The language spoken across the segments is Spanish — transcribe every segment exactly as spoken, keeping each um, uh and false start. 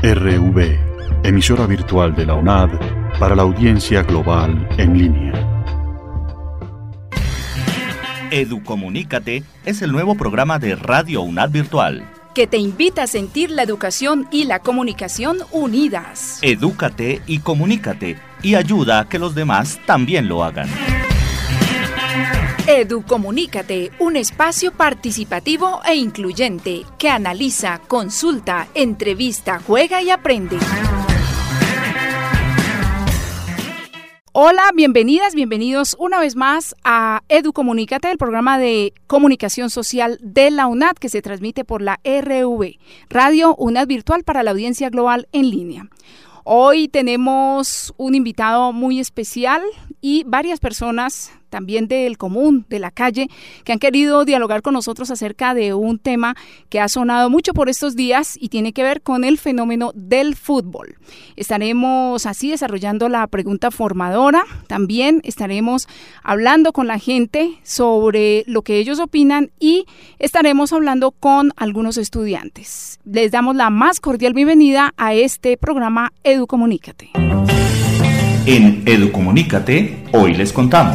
R V, emisora virtual de la UNAD para la audiencia global en línea. Educomunícate es el nuevo programa de Radio UNAD Virtual, que te invita a sentir la educación y la comunicación unidas. Edúcate y comunícate, y ayuda a que los demás también lo hagan. Educomunícate, un espacio participativo e incluyente que analiza, consulta, entrevista, juega y aprende. Hola, bienvenidas, bienvenidos una vez más a Educomunícate, el programa de comunicación social de la UNAD que se transmite por la R V, Radio UNAD Virtual para la audiencia global en línea. Hoy tenemos un invitado muy especial y varias personas también del común, de la calle, que han querido dialogar con nosotros acerca de un tema que ha sonado mucho por estos días y tiene que ver con el fenómeno del fútbol. Estaremos así desarrollando la pregunta formadora, también estaremos hablando con la gente sobre lo que ellos opinan y estaremos hablando con algunos estudiantes. Les damos la más cordial bienvenida a este programa Educomunícate. En Educomunícate, hoy les contamos.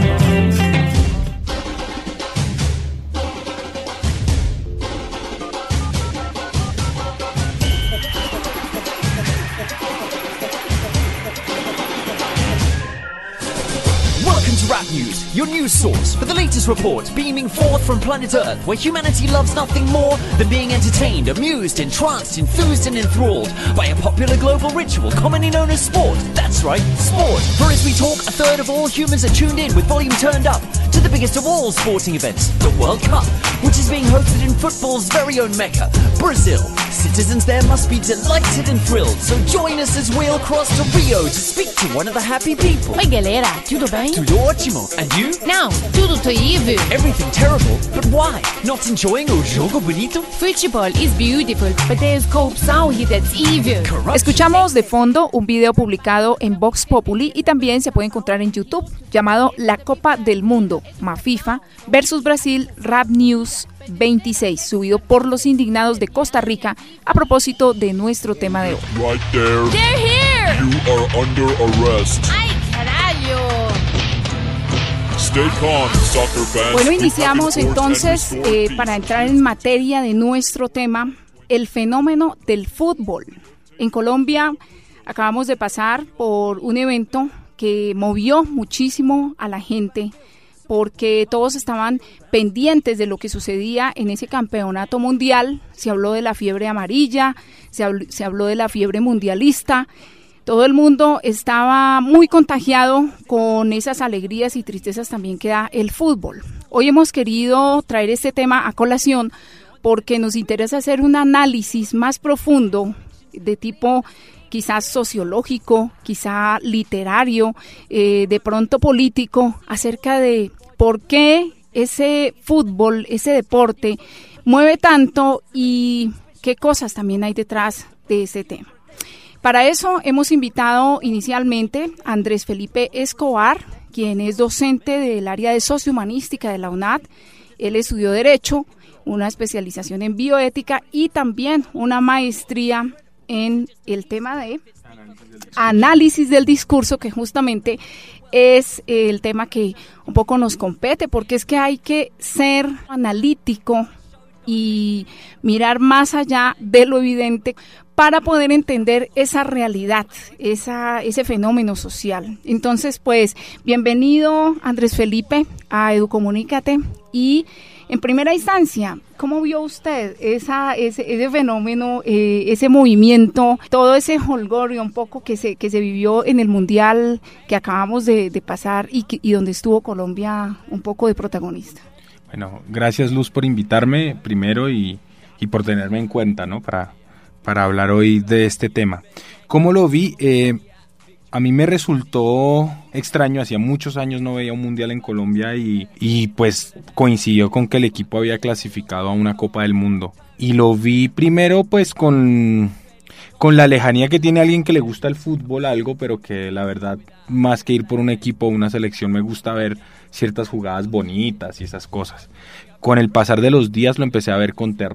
News, your news source for the latest reports beaming forth from planet Earth, where humanity loves nothing more than being entertained, amused, entranced, enthused and enthralled by a popular global ritual commonly known as sport. That's right, sport. For as we talk, a third of all humans are tuned in with volume turned up to the biggest of all sporting events, the World Cup, which is being hosted in football's very own Mecca, Brazil. Citizens there must be delighted and thrilled, so join us as we'll cross to Rio to speak to one of the happy people. Oi galera, tudo bem? Tudo ótimo. And you? Não, tudo terrível. Everything terrible, but why? Not enjoying o jogo bonito? Football is beautiful, but there's corrupção here that's evil. Escuchamos de fondo un video publicado en Vox Populi y también se puede encontrar en YouTube, llamado La Copa del Mundo, MAFIFA versus Brasil Rap News veintiséis, subido por los indignados de Costa Rica a propósito de nuestro tema de hoy. Right there. They're here. You are under arrest. Ay, caralho. Stay calm, soccer fans. Bueno, iniciamos entonces eh, para entrar en materia de nuestro tema, el fenómeno del fútbol. En Colombia acabamos de pasar por un evento que movió muchísimo a la gente porque todos estaban pendientes de lo que sucedía en ese campeonato mundial. Se habló de la fiebre amarilla, se habló, se habló de la fiebre mundialista. Todo el mundo estaba muy contagiado con esas alegrías y tristezas también que da el fútbol. Hoy hemos querido traer este tema a colación porque nos interesa hacer un análisis más profundo de tipo quizás sociológico, quizá literario, eh, de pronto político, acerca de por qué ese fútbol, ese deporte, mueve tanto y qué cosas también hay detrás de ese tema. Para eso hemos invitado inicialmente a Andrés Felipe Escobar, quien es docente del área de sociohumanística de la UNAD. Él estudió Derecho, una especialización en bioética y también una maestría en el tema de análisis del discurso, que justamente es el tema que un poco nos compete, porque es que hay que ser analítico y mirar más allá de lo evidente para poder entender esa realidad, esa, ese fenómeno social. Entonces, pues, bienvenido Andrés Felipe a Educomunícate y en primera instancia, ¿cómo vio usted esa, ese, ese fenómeno, eh, ese movimiento, todo ese jolgorio un poco que se, que se vivió en el Mundial que acabamos de, de pasar y, y donde estuvo Colombia un poco de protagonista? Bueno, gracias Luz por invitarme primero y, y por tenerme en cuenta, ¿no? Para, para hablar hoy de este tema. ¿Cómo lo vi? Eh, a mí me resultó extraño, hacía muchos años no veía un mundial en Colombia y, y pues coincidió con que el equipo había clasificado a una Copa del Mundo. Y lo vi primero pues con, con la lejanía que tiene alguien que le gusta el fútbol algo, pero que la verdad más que ir por un equipo o una selección me gusta ver ciertas jugadas bonitas y esas cosas. Con el pasar de los días lo empecé a ver con terror.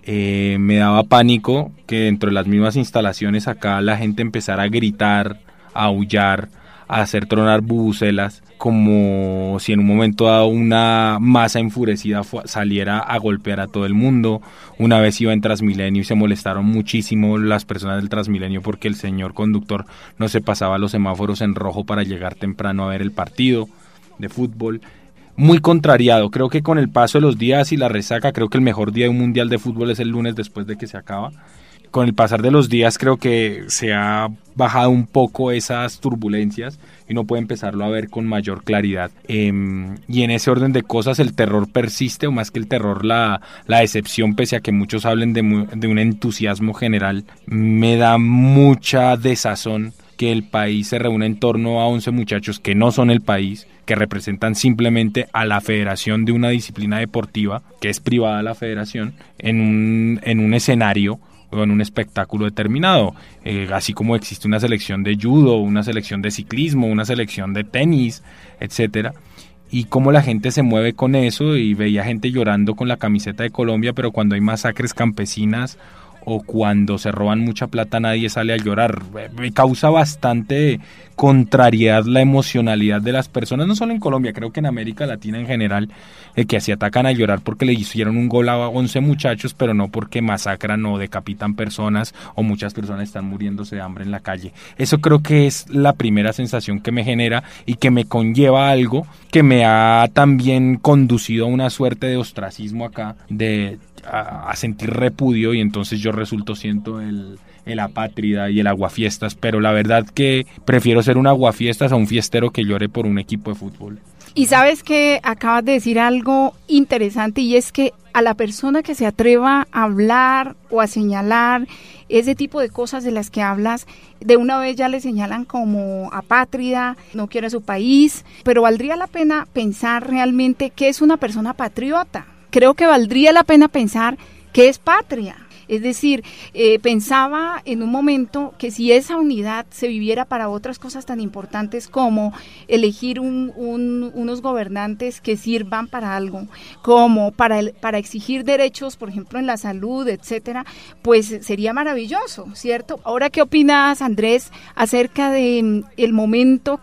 eh, me daba pánico que dentro de las mismas instalaciones acá la gente empezara a gritar, a aullar, a hacer tronar bubucelas, como si en un momento dado una masa enfurecida fu- saliera a golpear a todo el mundo. Una vez iba en Transmilenio y se molestaron muchísimo las personas del Transmilenio porque el señor conductor no se pasaba los semáforos en rojo para llegar temprano a ver el partido de fútbol. Muy contrariado, creo que con el paso de los días y la resaca, creo que el mejor día de un mundial de fútbol es el lunes después de que se acaba. Con el pasar de los días creo que se ha bajado un poco esas turbulencias y uno puede empezarlo a ver con mayor claridad. Eh, y en ese orden de cosas el terror persiste, o más que el terror, la, la decepción, pese a que muchos hablen de, mu- de un entusiasmo general. Me da mucha desazón que el país se reúna en torno a once muchachos que no son el país, que representan simplemente a la federación de una disciplina deportiva, que es privada la federación, en un, en un escenario o en un espectáculo determinado, eh, así como existe una selección de judo, una selección de ciclismo, una selección de tenis, etcétera, y cómo la gente se mueve con eso, y veía gente llorando con la camiseta de Colombia, pero cuando hay masacres campesinas o cuando se roban mucha plata nadie sale a llorar. Me causa bastante contrariedad la emocionalidad de las personas, no solo en Colombia, creo que en América Latina en general, eh, que se atacan a llorar porque le hicieron un gol a once muchachos, pero no porque masacran o decapitan personas o muchas personas están muriéndose de hambre en la calle. Eso creo que es la primera sensación que me genera y que me conlleva algo que me ha también conducido a una suerte de ostracismo acá, de a, a sentir repudio, y entonces yo resulto siendo el, el apátrida y el aguafiestas, pero la verdad que prefiero ser un aguafiestas a un fiestero que llore por un equipo de fútbol. Y sabes que acabas de decir algo interesante, y es que a la persona que se atreva a hablar o a señalar ese tipo de cosas de las que hablas, de una vez ya le señalan como apátrida, no quiere su país, pero valdría la pena pensar realmente qué es una persona patriota. Creo que valdría la pena pensar qué es patria. Es decir, eh, pensaba en un momento que si esa unidad se viviera para otras cosas tan importantes como elegir un, un, unos gobernantes que sirvan para algo, como para, el, para exigir derechos, por ejemplo, en la salud, etcétera, pues sería maravilloso, ¿cierto? Ahora, ¿qué opinas, Andrés, acerca de el momento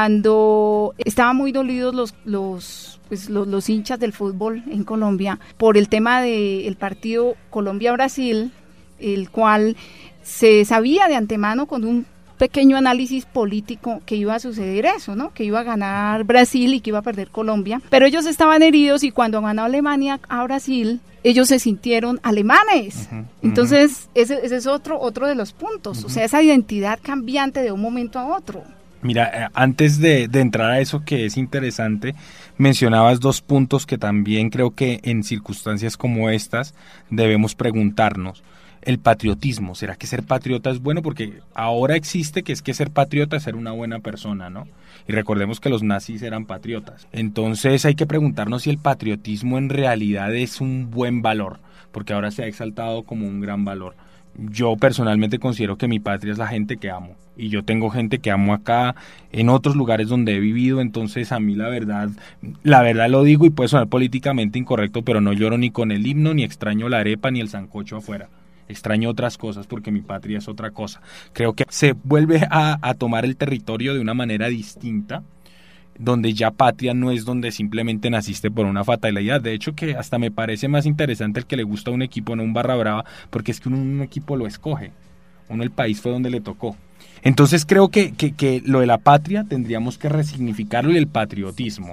cuando estaban muy dolidos los... los Pues los, los hinchas del fútbol en Colombia por el tema del partido Colombia-Brasil, el cual se sabía de antemano con un pequeño análisis político que iba a suceder eso, ¿no? Que iba a ganar Brasil y que iba a perder Colombia, pero ellos estaban heridos y cuando ganó Alemania a Brasil, ellos se sintieron alemanes. Uh-huh, Entonces, uh-huh. ese, ese es otro, otro de los puntos, uh-huh. o sea, esa identidad cambiante de un momento a otro. Mira, antes de, de entrar a eso que es interesante, mencionabas dos puntos que también creo que en circunstancias como estas debemos preguntarnos. El patriotismo, ¿será que ser patriota es bueno? Porque ahora existe que es que ser patriota es ser una buena persona, ¿no? Y recordemos que los nazis eran patriotas. Entonces hay que preguntarnos si el patriotismo en realidad es un buen valor, porque ahora se ha exaltado como un gran valor. Yo personalmente considero que mi patria es la gente que amo, y yo tengo gente que amo acá, en otros lugares donde he vivido, entonces a mí la verdad, la verdad lo digo y puede sonar políticamente incorrecto, pero no lloro ni con el himno, ni extraño la arepa, ni el sancocho afuera. Extraño otras cosas porque mi patria es otra cosa. Creo que se vuelve a, a tomar el territorio de una manera distinta, donde ya patria no es donde simplemente naciste por una fatalidad. De hecho, que hasta me parece más interesante el que le gusta a un equipo, no un barra brava, porque es que uno un equipo lo escoge, uno el país fue donde le tocó. Entonces creo que, que, que lo de la patria tendríamos que resignificarlo, y el patriotismo.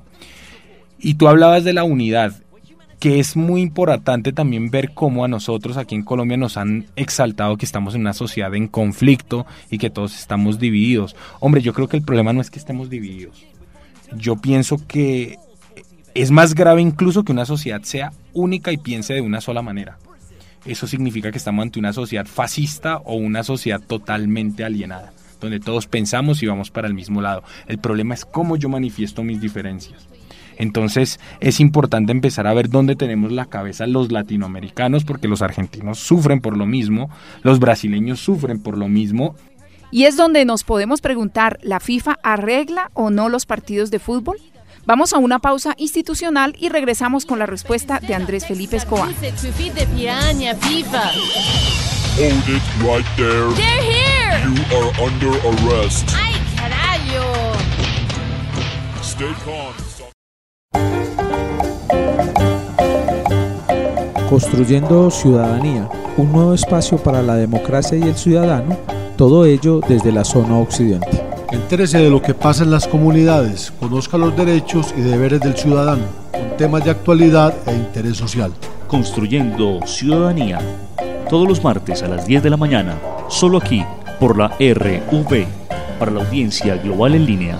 Y tú hablabas de la unidad, que es muy importante también ver cómo a nosotros aquí en Colombia nos han exaltado que estamos en una sociedad en conflicto y que todos estamos divididos. Hombre, yo creo que el problema no es que estemos divididos. Yo pienso que es más grave incluso que una sociedad sea única y piense de una sola manera. Eso significa que estamos ante una sociedad fascista o una sociedad totalmente alienada, donde todos pensamos y vamos para el mismo lado. El problema es cómo yo manifiesto mis diferencias. Entonces es importante empezar a ver dónde tenemos la cabeza los latinoamericanos, porque los argentinos sufren por lo mismo, los brasileños sufren por lo mismo. Y es donde nos podemos preguntar, ¿la FIFA arregla o no los partidos de fútbol? Vamos a una pausa institucional y regresamos con la respuesta de Andrés Felipe Escobar. Hold it right there. They're here! You are under arrest. ¡Ay, carajo! Stay calm. Construyendo ciudadanía, un nuevo espacio para la democracia y el ciudadano, todo ello desde la zona occidente. Entérese de lo que pasa en las comunidades, conozca los derechos y deberes del ciudadano, con temas de actualidad e interés social. Construyendo ciudadanía, todos los martes a las diez de la mañana, solo aquí, por la R V, para la audiencia global en línea.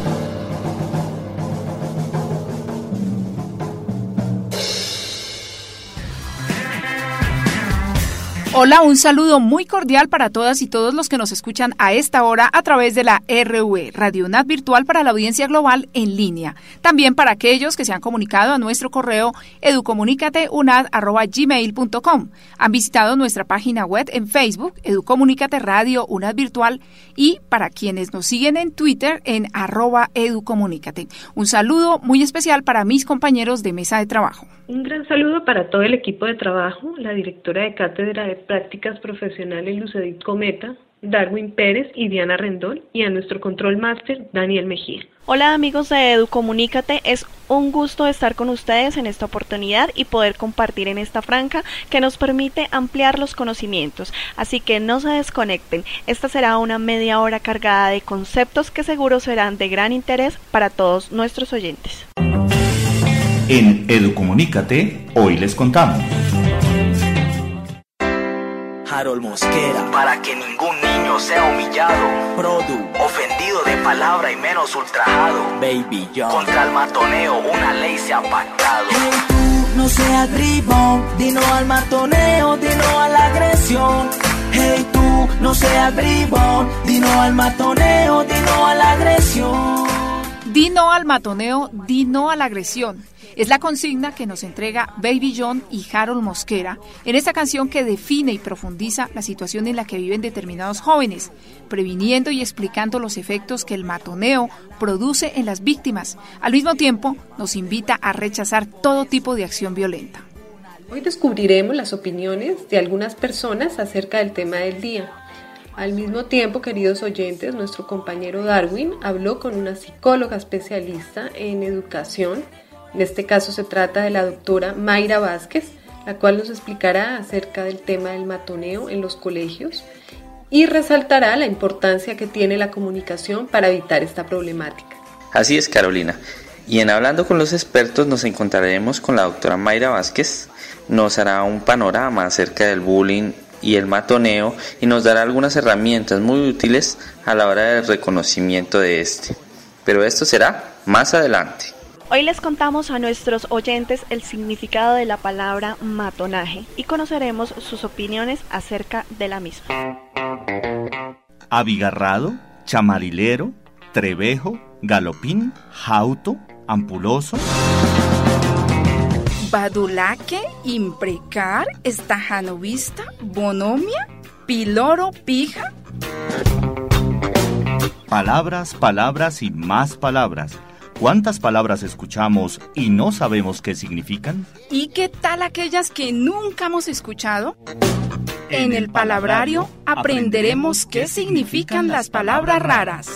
Hola, un saludo muy cordial para todas y todos los que nos escuchan a esta hora a través de la R V, Radio UNAD Virtual para la audiencia global en línea. También para aquellos que se han comunicado a nuestro correo educomunicate unad arroba gmail punto com. Han visitado nuestra página web en Facebook, Educomunicate Radio UNAD Virtual, y para quienes nos siguen en Twitter en arroba educomunicate. Un saludo muy especial para mis compañeros de mesa de trabajo. Un gran saludo para todo el equipo de trabajo, la directora de Cátedra de Prácticas Profesionales Lucedit Cometa, Darwin Pérez y Diana Rendón, y a nuestro control máster, Daniel Mejía. Hola amigos de Educomunícate, es un gusto estar con ustedes en esta oportunidad y poder compartir en esta franja que nos permite ampliar los conocimientos, así que no se desconecten, esta será una media hora cargada de conceptos que seguro serán de gran interés para todos nuestros oyentes. En Educomunícate, hoy les contamos. Harold Mosquera, para que ningún niño sea humillado. Produ, ofendido de palabra y menos ultrajado. Baby John, contra el matoneo una ley se ha pactado. Hey, tú no seas bribón, dino al matoneo, dino a la agresión. Hey, tú no seas bribón, dino al matoneo, dino a la agresión. Di no al matoneo, di no a la agresión. Es la consigna que nos entrega Baby John y Harold Mosquera en esta canción que define y profundiza la situación en la que viven determinados jóvenes, previniendo y explicando los efectos que el matoneo produce en las víctimas. Al mismo tiempo, nos invita a rechazar todo tipo de acción violenta. Hoy descubriremos las opiniones de algunas personas acerca del tema del día. Al mismo tiempo, queridos oyentes, nuestro compañero Darwin habló con una psicóloga especialista en educación. En este caso se trata de la doctora Mayra Vázquez, la cual nos explicará acerca del tema del matoneo en los colegios y resaltará la importancia que tiene la comunicación para evitar esta problemática. Así es, Carolina. Y en Hablando con los Expertos nos encontraremos con la doctora Mayra Vázquez. Nos hará un panorama acerca del bullying y el matoneo y nos dará algunas herramientas muy útiles a la hora del reconocimiento de este. Pero esto será más adelante. Hoy les contamos a nuestros oyentes el significado de la palabra matonaje y conoceremos sus opiniones acerca de la misma. Abigarrado, chamarilero, trevejo, galopín, jauto, ampuloso. Badulaque, imprecar, estajanovista, bonomia, piloro, pija. Palabras, palabras y más palabras. ¿Cuántas palabras escuchamos y no sabemos qué significan? ¿Y qué tal aquellas que nunca hemos escuchado? En el palabrario aprenderemos qué significan las palabras raras.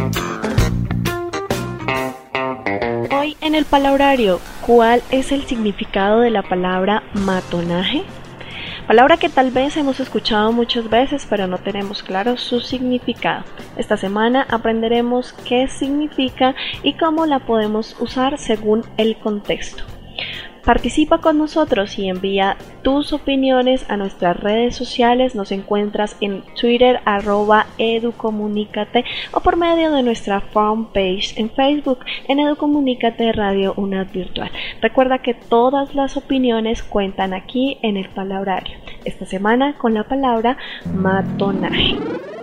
Hoy en el palabrario, ¿cuál es el significado de la palabra matonaje? Palabra que tal vez hemos escuchado muchas veces, pero no tenemos claro su significado. Esta semana aprenderemos qué significa y cómo la podemos usar según el contexto. Participa con nosotros y envía tus opiniones a nuestras redes sociales. Nos encuentras en Twitter, arroba Educomunícate, o por medio de nuestra fanpage en Facebook, en Educomunícate Radio UNAD Virtual. Recuerda que todas las opiniones cuentan aquí en el palabrario. Esta semana con la palabra matonaje.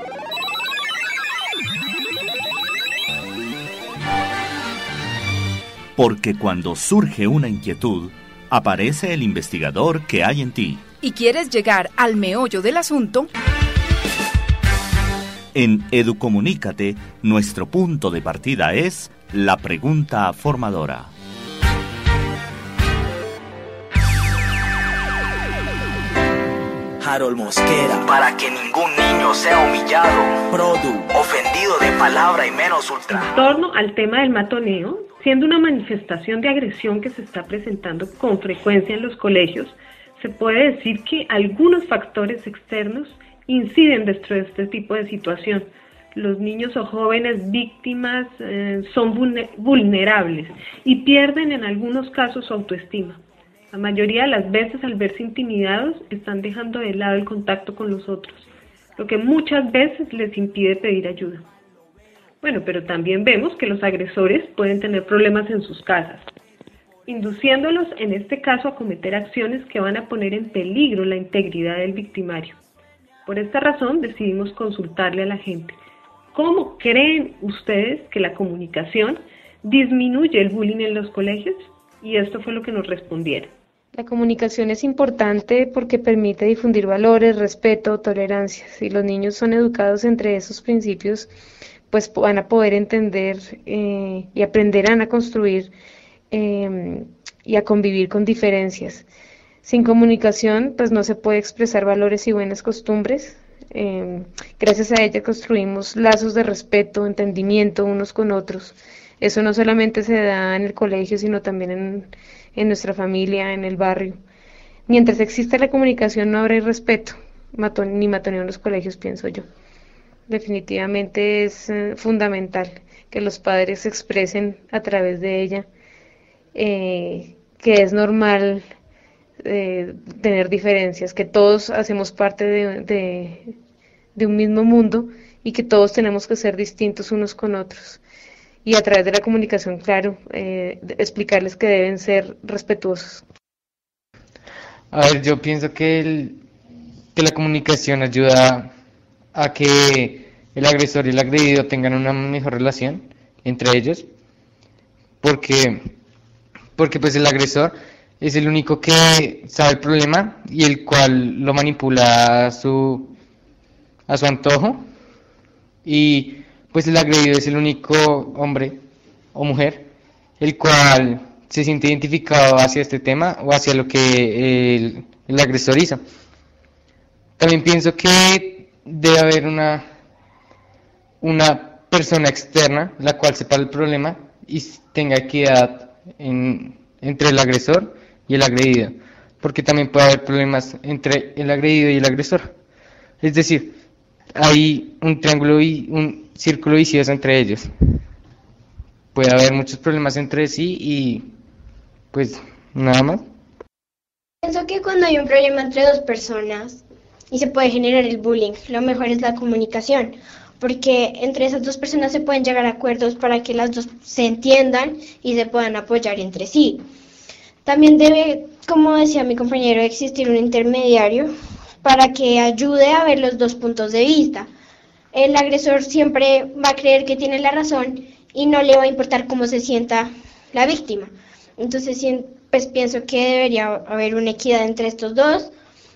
Porque cuando surge una inquietud, aparece el investigador que hay en ti. ¿Y quieres llegar al meollo del asunto? En Educomunícate, nuestro punto de partida es la pregunta formadora. Harold Mosquera, para que ningún niño sea humillado, Produ, ofendido de palabra y menos ultra. En torno al tema del matoneo, siendo una manifestación de agresión que se está presentando con frecuencia en los colegios, se puede decir que algunos factores externos inciden dentro de este tipo de situación. Los niños o jóvenes víctimas eh, son vulnerables y pierden en algunos casos su autoestima. La mayoría de las veces, al verse intimidados, están dejando de lado el contacto con los otros, lo que muchas veces les impide pedir ayuda. Bueno, pero también vemos que los agresores pueden tener problemas en sus casas, induciéndolos en este caso a cometer acciones que van a poner en peligro la integridad del victimario. Por esta razón decidimos consultarle a la gente. ¿Cómo creen ustedes que la comunicación disminuye el bullying en los colegios? Y esto fue lo que nos respondieron. La comunicación es importante porque permite difundir valores, respeto, tolerancia. Si los niños son educados entre esos principios, pues van a poder entender eh, y aprenderán a construir eh, y a convivir con diferencias. Sin comunicación, pues no se puede expresar valores y buenas costumbres. Eh, gracias a ella construimos lazos de respeto, entendimiento unos con otros. Eso no solamente se da en el colegio, sino también en, en nuestra familia, en el barrio. Mientras exista la comunicación no habrá respeto, matón, ni matoneo en los colegios, pienso yo. Definitivamente es eh, fundamental que los padres se expresen a través de ella, eh, que es normal eh, tener diferencias, que todos hacemos parte de, de, de un mismo mundo y que todos tenemos que ser distintos unos con otros. Y a través de la comunicación, claro, eh, explicarles que deben ser respetuosos. A ver, yo pienso que, el, que la comunicación ayuda a que el agresor y el agredido tengan una mejor relación entre ellos, porque, porque pues el agresor es el único que sabe el problema y el cual lo manipula a su, a su antojo, y pues el agredido es el único hombre o mujer el cual se siente identificado hacia este tema o hacia lo que el, el agresor hizo. También pienso que debe haber una, una persona externa la cual sepa el problema y tenga equidad en, entre el agresor y el agredido, porque también puede haber problemas entre el agredido y el agresor. Es decir, hay un triángulo y un círculo vicioso entre ellos. Puede haber muchos problemas entre sí y pues nada más. Pienso que cuando hay un problema entre dos personas y se puede generar el bullying, lo mejor es la comunicación, porque entre esas dos personas se pueden llegar a acuerdos para que las dos se entiendan y se puedan apoyar entre sí. También debe, como decía mi compañero, existir un intermediario para que ayude a ver los dos puntos de vista. El agresor siempre va a creer que tiene la razón y no le va a importar cómo se sienta la víctima. Entonces, pues pienso que debería haber una equidad entre estos dos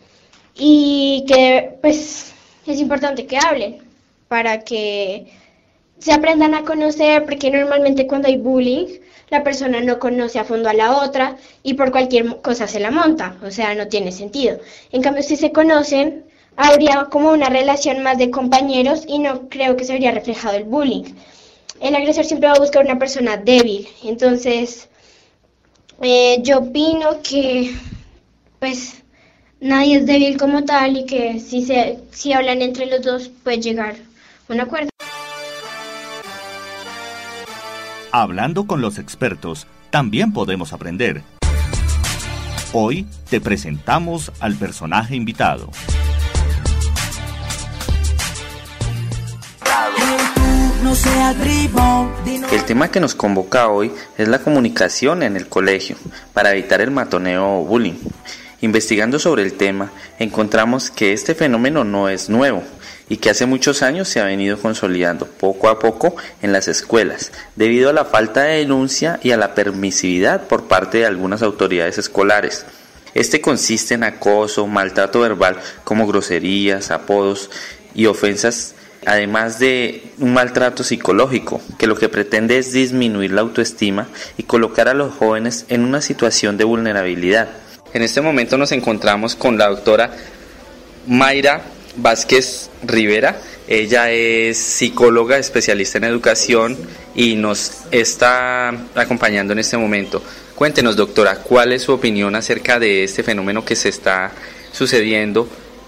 y que pues es importante que hablen para que se aprendan a conocer, porque normalmente cuando hay bullying la persona no conoce a fondo a la otra y por cualquier cosa se la monta, o sea, no tiene sentido. En cambio, si se conocen, habría como una relación más de compañeros y no creo que se habría reflejado el bullying. El agresor siempre va a buscar una persona débil, entonces eh, yo opino que pues nadie es débil como tal y que si, se, si hablan entre los dos puede llegar a un acuerdo. Hablando con los expertos, también podemos aprender. Hoy te presentamos al personaje invitado. El tema que nos convoca hoy es la comunicación en el colegio para evitar el matoneo o bullying. Investigando sobre el tema, encontramos que este fenómeno no es nuevo y que hace muchos años se ha venido consolidando poco a poco en las escuelas, debido a la falta de denuncia y a la permisividad por parte de algunas autoridades escolares. Este consiste en acoso, maltrato verbal como groserías, apodos y ofensas además de un maltrato psicológico, que lo que pretende es disminuir la autoestima y colocar a los jóvenes en una situación de vulnerabilidad. En este momento nos encontramos con la doctora Mayra Vázquez Rivera. Ella es psicóloga, especialista en educación y nos está acompañando en este momento. Cuéntenos, doctora, ¿cuál es su opinión acerca de este fenómeno que se está sucediendo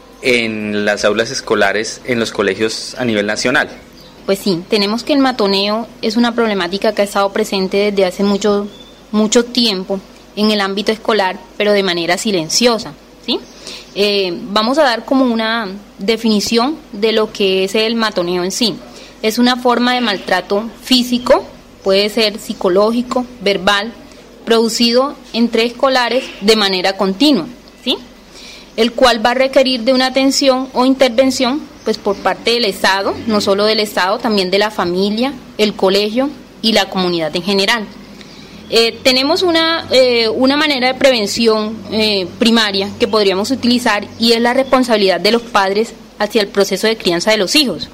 en las aulas escolares en los colegios a nivel nacional? Pues sí, tenemos que el matoneo es una problemática que ha estado presente desde hace mucho, mucho tiempo en el ámbito escolar, pero de manera silenciosa, ¿sí? Eh, vamos a dar como una definición de lo que es el matoneo en sí. Es una forma de maltrato físico, puede ser psicológico, verbal, producido entre escolares de manera continua, ¿sí? El cual va a requerir de una atención o intervención pues por parte del Estado, no solo del Estado, también de la familia, el colegio y la comunidad en general. Eh, tenemos una, eh, una manera de prevención eh, primaria que podríamos utilizar y es la responsabilidad de los padres hacia el proceso de crianza de los hijos.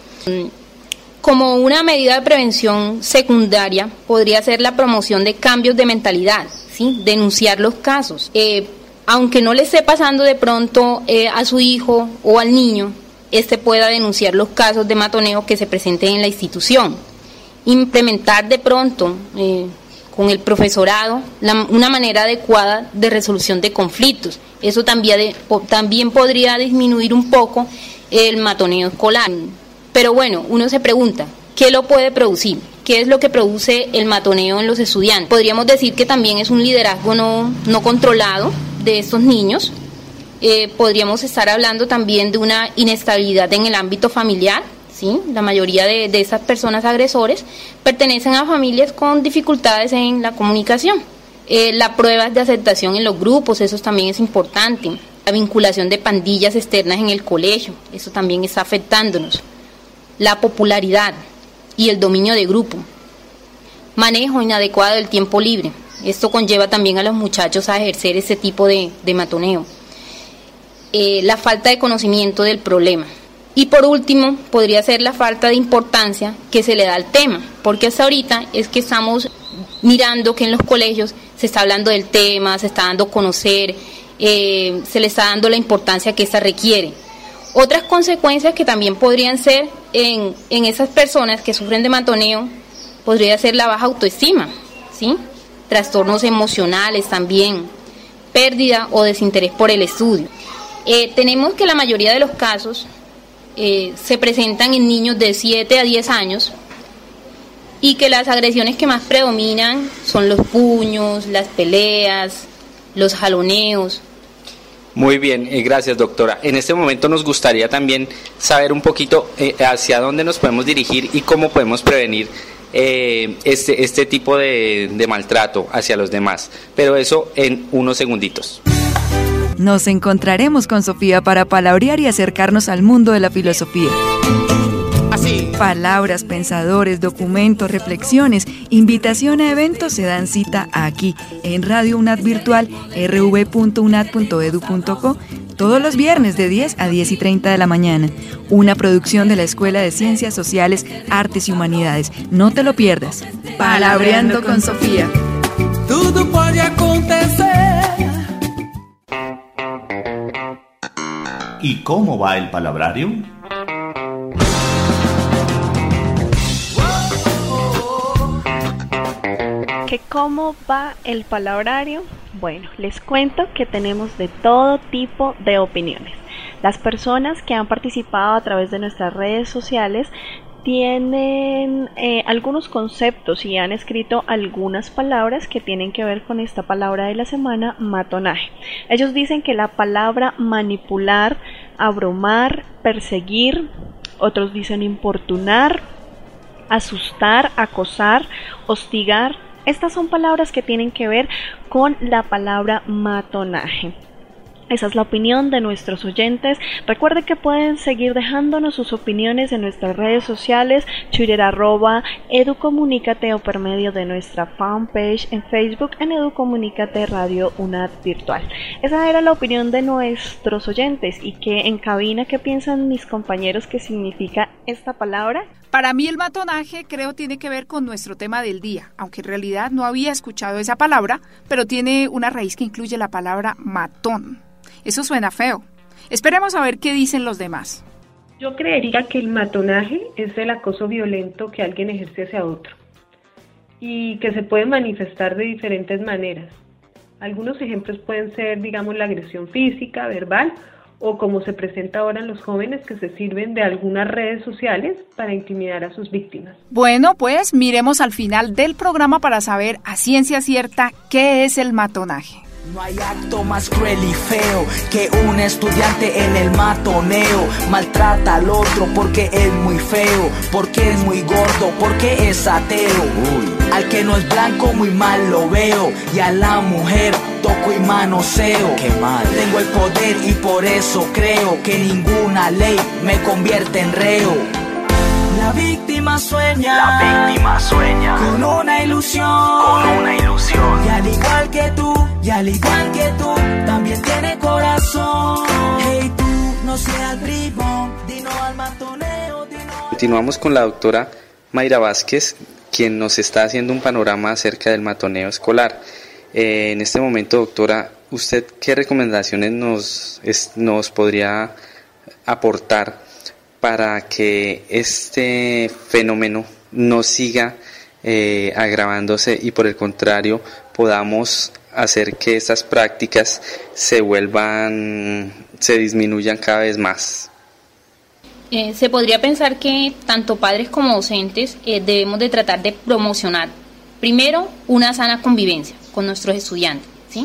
Como una medida de prevención secundaria podría ser la promoción de cambios de mentalidad, ¿sí? Denunciar los casos. Eh, aunque no le esté pasando de pronto eh, a su hijo o al niño, este pueda denunciar los casos de matoneo que se presenten en la institución. Implementar de pronto eh, con el profesorado la, una manera adecuada de resolución de conflictos. Eso también, de, po, también podría disminuir un poco el matoneo escolar. Pero bueno, uno se pregunta, ¿qué lo puede producir? ¿Qué es lo que produce el matoneo en los estudiantes? Podríamos decir que también es un liderazgo no, no controlado de estos niños. Eh, podríamos estar hablando también de una inestabilidad en el ámbito familiar, ¿sí? La mayoría de, de esas personas agresores pertenecen a familias con dificultades en la comunicación. Eh, la prueba de aceptación en los grupos, eso también es importante. La vinculación de pandillas externas en el colegio, eso también está afectándonos. La popularidad y el dominio de grupo. Manejo inadecuado del tiempo libre. Esto conlleva también a los muchachos a ejercer ese tipo de, de matoneo. Eh, la falta de conocimiento del problema. Y por último, podría ser la falta de importancia que se le da al tema, porque hasta ahorita es que estamos mirando que en los colegios se está hablando del tema, se está dando a conocer, eh, se le está dando la importancia que esta requiere. Otras consecuencias que también podrían ser en, en esas personas que sufren de matoneo, podría ser la baja autoestima, ¿sí? Trastornos emocionales también, pérdida o desinterés por el estudio. Eh, tenemos que la mayoría de los casos eh, se presentan en niños de siete a diez años y que las agresiones que más predominan son los puños, las peleas, los jaloneos. Muy bien, eh, gracias, doctora. En este momento nos gustaría también saber un poquito eh, hacia dónde nos podemos dirigir y cómo podemos prevenir eh, este, este tipo de, de maltrato hacia los demás. Pero eso en unos segunditos. Nos encontraremos con Sofía para palabrear y acercarnos al mundo de la filosofía. Así. Palabras, pensadores, documentos, reflexiones, invitación a eventos se dan cita aquí, en Radio UNAD Virtual, erre ve punto unad punto edu punto co, todos los viernes de diez a diez y treinta de la mañana. Una producción de la Escuela de Ciencias Sociales, Artes y Humanidades. No te lo pierdas. Palabreando con Sofía. Tudo puede acontecer. ¿Y cómo va el palabrario? ¿Que cómo va el palabrario? Bueno, les cuento que tenemos de todo tipo de opiniones. Las personas que han participado a través de nuestras redes sociales tienen eh, algunos conceptos y han escrito algunas palabras que tienen que ver con esta palabra de la semana, matonaje. Ellos dicen que la palabra manipular, abrumar, perseguir, otros dicen importunar, asustar, acosar, hostigar. Estas son palabras que tienen que ver con la palabra matonaje. Esa es la opinión de nuestros oyentes. Recuerden que pueden seguir dejándonos sus opiniones en nuestras redes sociales, Twitter arroba educomunícate o por medio de nuestra fanpage en Facebook en Educomunícate Radio UNAD Virtual. Esa era la opinión de nuestros oyentes. Y que en cabina, ¿qué piensan mis compañeros que significa esta palabra? Para mí el matonaje creo tiene que ver con nuestro tema del día, aunque en realidad no había escuchado esa palabra, pero tiene una raíz que incluye la palabra matón. Eso suena feo. Esperemos a ver qué dicen los demás. Yo creería que el matonaje es el acoso violento que alguien ejerce hacia otro y que se puede manifestar de diferentes maneras. Algunos ejemplos pueden ser, digamos, la agresión física, verbal, o como se presenta ahora en los jóvenes que se sirven de algunas redes sociales para intimidar a sus víctimas. Bueno, pues miremos al final del programa para saber a ciencia cierta qué es el matonaje. No hay acto más cruel y feo que un estudiante en el matoneo. Maltrata al otro porque es muy feo, porque es muy gordo, porque es ateo. Uy. Al que no es blanco muy mal lo veo, y a la mujer toco y manoseo. Qué mal. Tengo el poder y por eso creo que ninguna ley me convierte en reo. La víctima sueña, la víctima sueña con una ilusión, con una ilusión. Y al igual que tú, y al igual que tú, también tiene corazón. Hey tú, no seas bribón, dino al matoneo, dino al... Continuamos con la doctora Mayra Vázquez, quien nos está haciendo un panorama acerca del matoneo escolar. Eh, en este momento, doctora, ¿usted qué recomendaciones nos, es, nos podría aportar para que este fenómeno no siga eh, agravándose y por el contrario podamos hacer que estas prácticas se vuelvan, se disminuyan cada vez más? Eh, se podría pensar que tanto padres como docentes eh, debemos de tratar de promocionar primero una sana convivencia con nuestros estudiantes, ¿sí?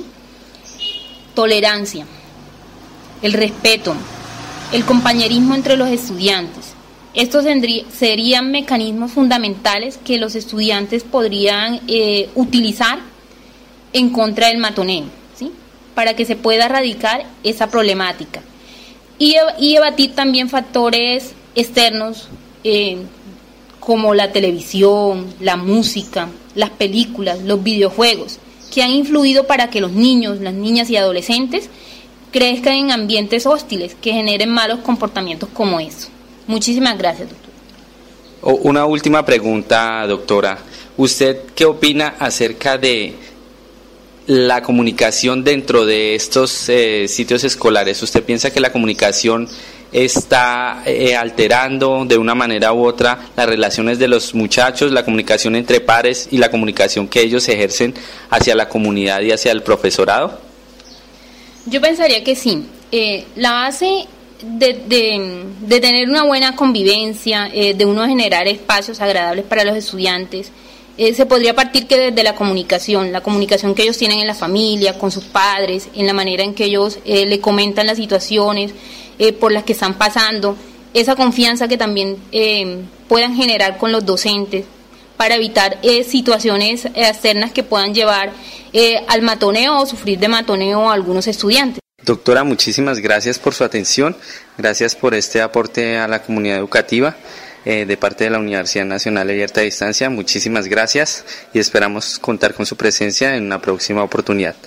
Tolerancia, el respeto, el compañerismo entre los estudiantes. Estos serían mecanismos fundamentales que los estudiantes podrían eh, utilizar en contra del matoneo, ¿sí? Para que se pueda erradicar esa problemática. Y, y debatir también factores externos eh, como la televisión, la música, las películas, los videojuegos, que han influido para que los niños, las niñas y adolescentes crezcan en ambientes hostiles que generen malos comportamientos como eso. Muchísimas gracias, doctor. Una última pregunta, doctora. ¿Usted qué opina acerca de la comunicación dentro de estos eh, sitios escolares? ¿Usted piensa que la comunicación está eh, alterando de una manera u otra las relaciones de los muchachos, la comunicación entre pares y la comunicación que ellos ejercen hacia la comunidad y hacia el profesorado? Yo pensaría que sí. Eh, la base de, de, de tener una buena convivencia, eh, de uno generar espacios agradables para los estudiantes, eh, se podría partir que desde la comunicación, la comunicación que ellos tienen en la familia, con sus padres, en la manera en que ellos eh, le comentan las situaciones eh, por las que están pasando, esa confianza que también eh, puedan generar con los docentes para evitar eh, situaciones externas que puedan llevar eh, al matoneo o sufrir de matoneo a algunos estudiantes. Doctora, muchísimas gracias por su atención, gracias por este aporte a la comunidad educativa eh, de parte de la Universidad Nacional Abierta a Distancia. Muchísimas gracias y esperamos contar con su presencia en una próxima oportunidad.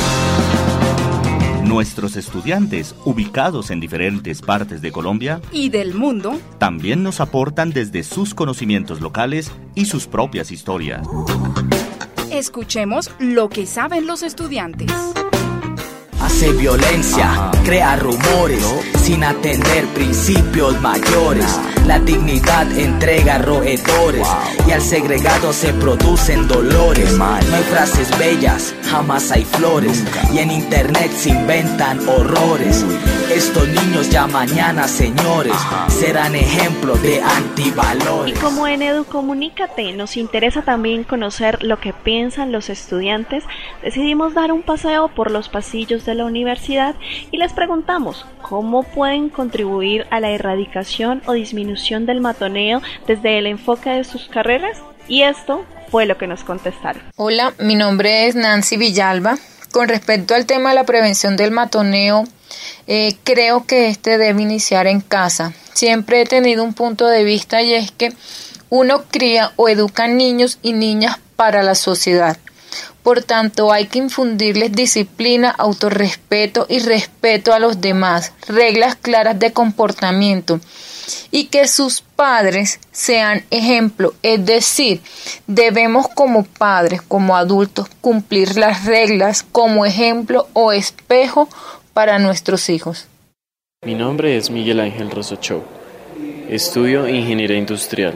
Nuestros estudiantes, ubicados en diferentes partes de Colombia y del mundo, también nos aportan desde sus conocimientos locales y sus propias historias. Escuchemos lo que saben los estudiantes. Hace violencia, ajá, crea rumores, no, sin atender principios mayores. Nah. La dignidad entrega roedores, wow, y al segregado se producen dolores. No hay frases bellas, jamás hay flores. Nunca. Y en internet se inventan horrores. Uy. Estos niños ya mañana, señores, ajá, serán ejemplo de antivalores. Y como en Educomunícate nos interesa también conocer lo que piensan los estudiantes, decidimos dar un paseo por los pasillos de la universidad y les preguntamos cómo pueden contribuir a la erradicación o disminución del matoneo desde el enfoque de sus carreras, y esto fue lo que nos contestaron. Hola, mi nombre es Nancy Villalba. Con respecto al tema de la prevención del matoneo, eh, creo que este debe iniciar en casa. Siempre he tenido un punto de vista, y es que uno cría o educa niños y niñas para la sociedad. Por tanto, hay que infundirles disciplina, autorrespeto y respeto a los demás, reglas claras de comportamiento, y que sus padres sean ejemplo, es decir, debemos como padres, como adultos, cumplir las reglas como ejemplo o espejo para nuestros hijos. Mi nombre es Miguel Ángel Rosochou, estudio Ingeniería Industrial.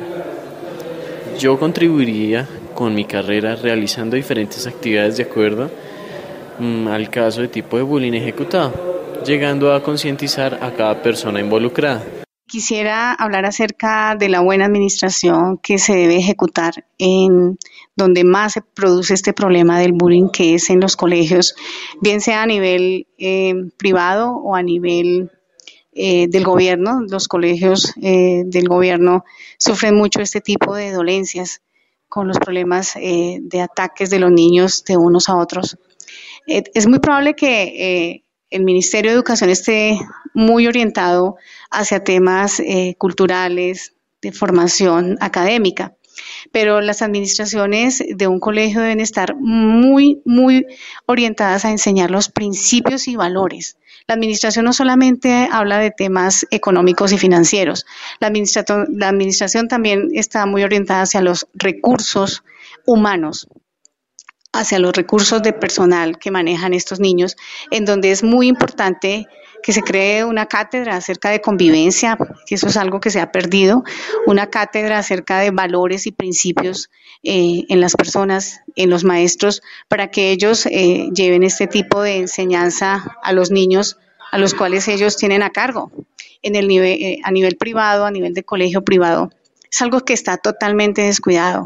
Yo contribuiría con mi carrera realizando diferentes actividades de acuerdo mmm, al caso de tipo de bullying ejecutado, llegando a concientizar a cada persona involucrada. Quisiera hablar acerca de la buena administración que se debe ejecutar en donde más se produce este problema del bullying, que es en los colegios, bien sea a nivel eh, privado o a nivel eh, del gobierno. Los colegios eh, del gobierno sufren mucho este tipo de dolencias con los problemas eh, de ataques de los niños de unos a otros. Eh, es muy probable que eh, el Ministerio de Educación esté muy orientado hacia temas eh, culturales, de formación académica, pero las administraciones de un colegio deben estar muy, muy orientadas a enseñar los principios y valores. La administración no solamente habla de temas económicos y financieros, la administración, la administración también está muy orientada hacia los recursos humanos, hacia los recursos de personal que manejan estos niños, en donde es muy importante que se cree una cátedra acerca de convivencia, que eso es algo que se ha perdido, una cátedra acerca de valores y principios eh, en las personas, en los maestros, para que ellos eh, lleven este tipo de enseñanza a los niños a los cuales ellos tienen a cargo, en el nivel, eh, a nivel privado, a nivel de colegio privado. Es algo que está totalmente descuidado.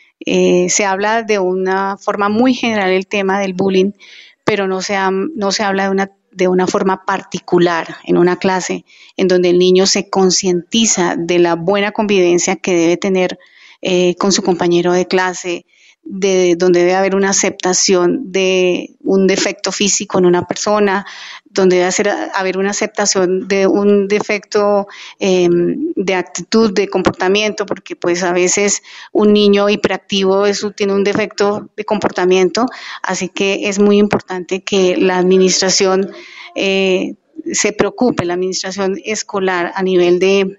Eh, se habla de una forma muy general el tema del bullying, pero no se, ha, no se habla de una de una forma particular en una clase en donde el niño se concientiza de la buena convivencia que debe tener eh, con su compañero de clase, de donde debe haber una aceptación de un defecto físico en una persona, donde debe hacer, haber una aceptación de un defecto eh, de actitud, de comportamiento, porque pues a veces un niño hiperactivo eso tiene un defecto de comportamiento, así que es muy importante que la administración eh, se preocupe, la administración escolar a nivel de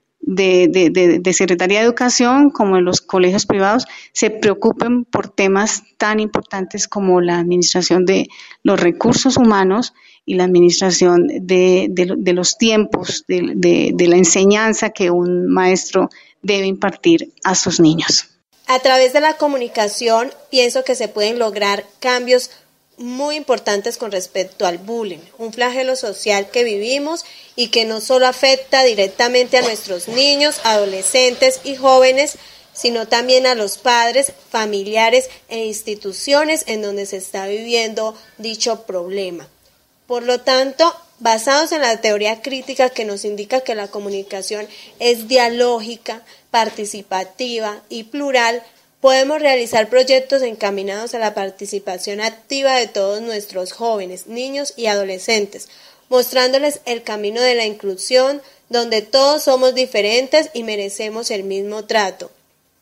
De, de, de, de Secretaría de Educación, como en los colegios privados, se preocupen por temas tan importantes como la administración de los recursos humanos y la administración de, de, de los tiempos, de, de, de la enseñanza que un maestro debe impartir a sus niños. A través de la comunicación, pienso que se pueden lograr cambios muy importantes con respecto al bullying, un flagelo social que vivimos y que no solo afecta directamente a nuestros niños, adolescentes y jóvenes, sino también a los padres, familiares e instituciones en donde se está viviendo dicho problema. Por lo tanto, basados en la teoría crítica que nos indica que la comunicación es dialógica, participativa y plural, podemos realizar proyectos encaminados a la participación activa de todos nuestros jóvenes, niños y adolescentes, mostrándoles el camino de la inclusión, donde todos somos diferentes y merecemos el mismo trato.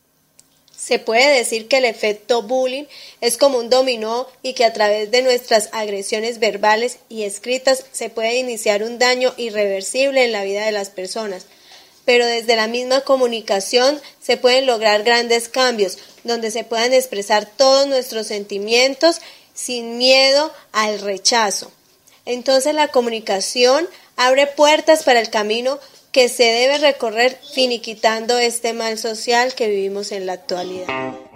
Se puede decir que el efecto bullying es como un dominó y que a través de nuestras agresiones verbales y escritas se puede iniciar un daño irreversible en la vida de las personas. Pero desde la misma comunicación se pueden lograr grandes cambios, donde se puedan expresar todos nuestros sentimientos sin miedo al rechazo. Entonces la comunicación abre puertas para el camino que se debe recorrer finiquitando este mal social que vivimos en la actualidad.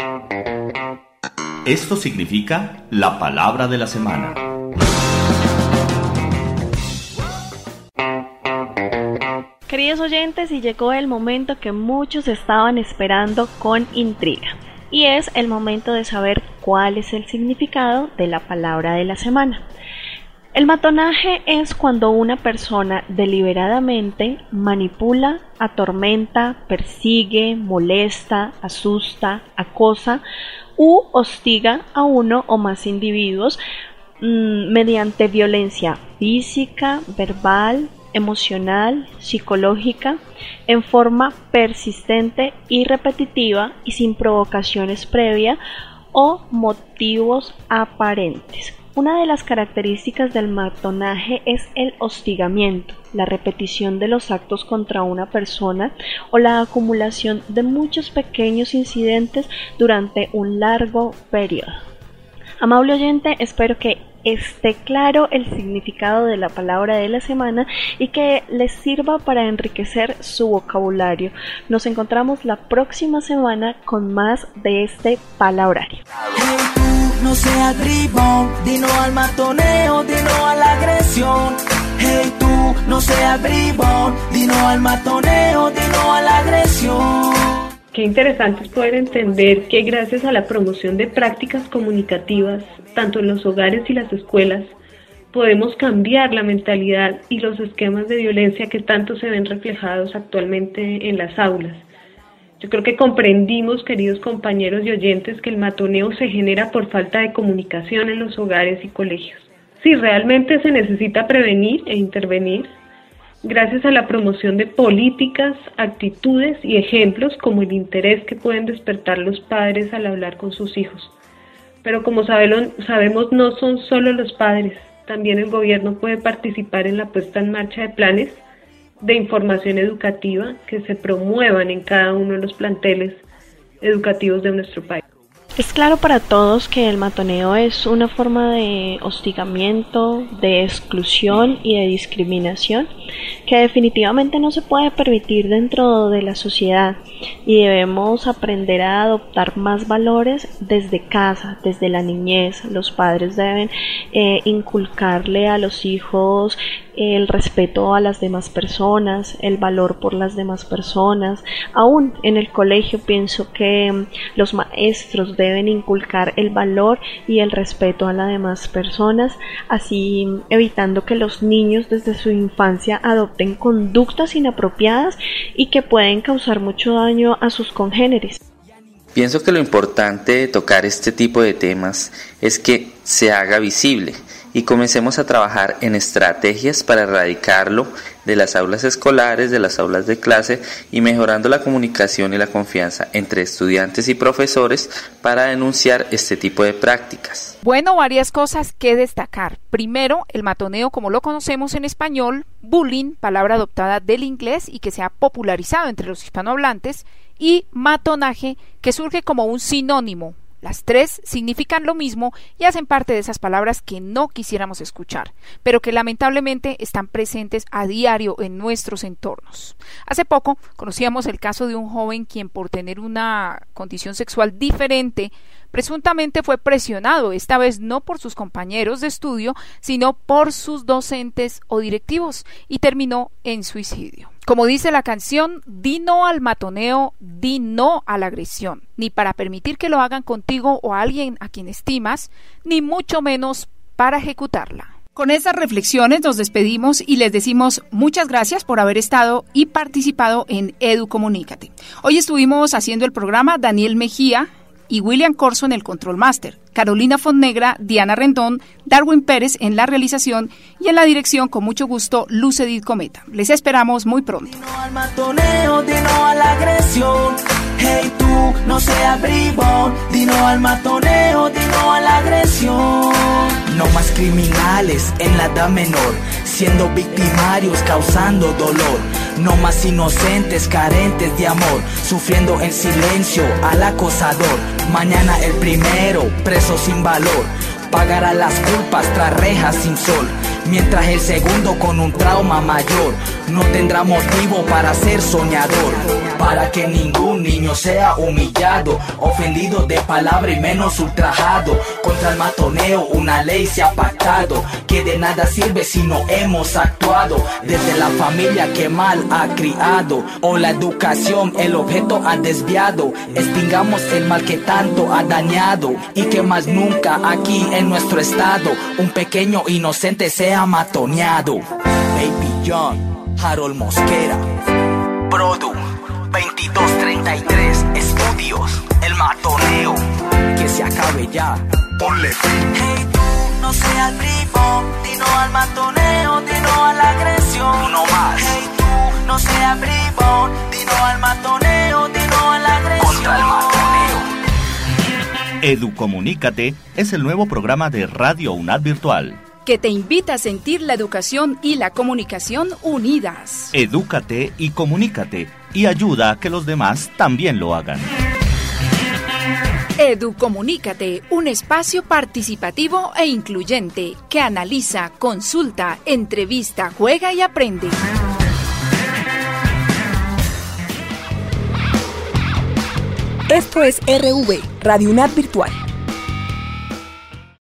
Esto significa la palabra de la semana. Queridos oyentes, y llegó el momento que muchos estaban esperando con intriga, y es el momento de saber cuál es el significado de la palabra de la semana. El matonaje es cuando una persona deliberadamente manipula, atormenta, persigue, molesta, asusta, acosa u hostiga a uno o más individuos mmm, mediante violencia física, verbal, emocional, psicológica, en forma persistente y repetitiva y sin provocaciones previas o motivos aparentes. Una de las características del matonaje es el hostigamiento, la repetición de los actos contra una persona o la acumulación de muchos pequeños incidentes durante un largo periodo. Amable oyente, espero que esté claro el significado de la palabra de la semana y que les sirva para enriquecer su vocabulario. Nos encontramos la próxima semana con más de este palabrario. Hey, tú, no seas bribón, dino al matoneo, dino a la agresión. Hey, tú, no seas bribón, dino al matoneo, dino a la agresión. Qué interesante es poder entender que gracias a la promoción de prácticas comunicativas, tanto en los hogares y las escuelas, podemos cambiar la mentalidad y los esquemas de violencia que tanto se ven reflejados actualmente en las aulas. Yo creo que comprendimos, queridos compañeros y oyentes, que el matoneo se genera por falta de comunicación en los hogares y colegios. Sí, realmente se necesita prevenir e intervenir, gracias a la promoción de políticas, actitudes y ejemplos como el interés que pueden despertar los padres al hablar con sus hijos. Pero como sabemos, no son solo los padres, también el gobierno puede participar en la puesta en marcha de planes de información educativa que se promuevan en cada uno de los planteles educativos de nuestro país. Es claro para todos que el matoneo es una forma de hostigamiento, de exclusión y de discriminación que definitivamente no se puede permitir dentro de la sociedad y debemos aprender a adoptar más valores desde casa, desde la niñez. Los padres deben eh, inculcarle a los hijos el respeto a las demás personas, el valor por las demás personas. Aún en el colegio pienso que los maestros deben inculcar el valor y el respeto a las demás personas, así evitando que los niños desde su infancia adopten conductas inapropiadas y que pueden causar mucho daño a sus congéneres. Pienso que lo importante de tocar este tipo de temas es que se haga visible y comencemos a trabajar en estrategias para erradicarlo de las aulas escolares, de las aulas de clase y mejorando la comunicación y la confianza entre estudiantes y profesores para denunciar este tipo de prácticas. Bueno, varias cosas que destacar. Primero, el matoneo como lo conocemos en español, bullying, palabra adoptada del inglés y que se ha popularizado entre los hispanohablantes, y matonaje, que surge como un sinónimo. Las tres significan lo mismo y hacen parte de esas palabras que no quisiéramos escuchar, pero que lamentablemente están presentes a diario en nuestros entornos. Hace poco conocíamos el caso de un joven quien por tener una condición sexual diferente presuntamente fue presionado, esta vez no por sus compañeros de estudio, sino por sus docentes o directivos, y terminó en suicidio. Como dice la canción, di no al matoneo, di no a la agresión, ni para permitir que lo hagan contigo o a alguien a quien estimas, ni mucho menos para ejecutarla. Con estas reflexiones nos despedimos y les decimos muchas gracias por haber estado y participado en EduComunícate. Hoy estuvimos haciendo el programa Daniel Mejía y William Corso en el Control Master, Carolina Fonnegra, Diana Rendón, Darwin Pérez en la realización y en la dirección, con mucho gusto, Luz Edith Cometa. Les esperamos muy pronto. Dino al matoneo, dino a la agresión. Hey, tú, no seas bribón. Dino al matoneo, dino a la agresión. No más criminales en la edad menor, siendo victimarios, causando dolor. No más inocentes, carentes de amor, sufriendo en silencio al acosador. Mañana el primero, preso sin valor, pagará las culpas tras rejas sin sol. Mientras el segundo con un trauma mayor no tendrá motivo para ser soñador. Para que ningún niño sea humillado, ofendido de palabra y menos ultrajado. Contra el matoneo una ley se ha pactado, que de nada sirve si no hemos actuado. Desde la familia que mal ha criado, o la educación el objeto ha desviado. Extingamos el mal que tanto ha dañado, y que más nunca aquí en nuestro estado un pequeño inocente sea matoneado. Baby John, Harold Mosquera, Produ veintidós treinta y tres, Estudios, el matoneo, que se acabe ya, ponle fin. Hey, tú, no seas bribón, dino al matoneo, dino a la agresión. No más. Hey, tú, no seas bribón, dino al matoneo, dino a la agresión. Contra el matoneo. Educomunícate es el nuevo programa de Radio UNAD Virtual, que te invita a sentir la educación y la comunicación unidas. Edúcate y comunícate, y ayuda a que los demás también lo hagan. Educomunícate, un espacio participativo e incluyente que analiza, consulta, entrevista, juega y aprende. Esto es R V, Radio UNAD Virtual.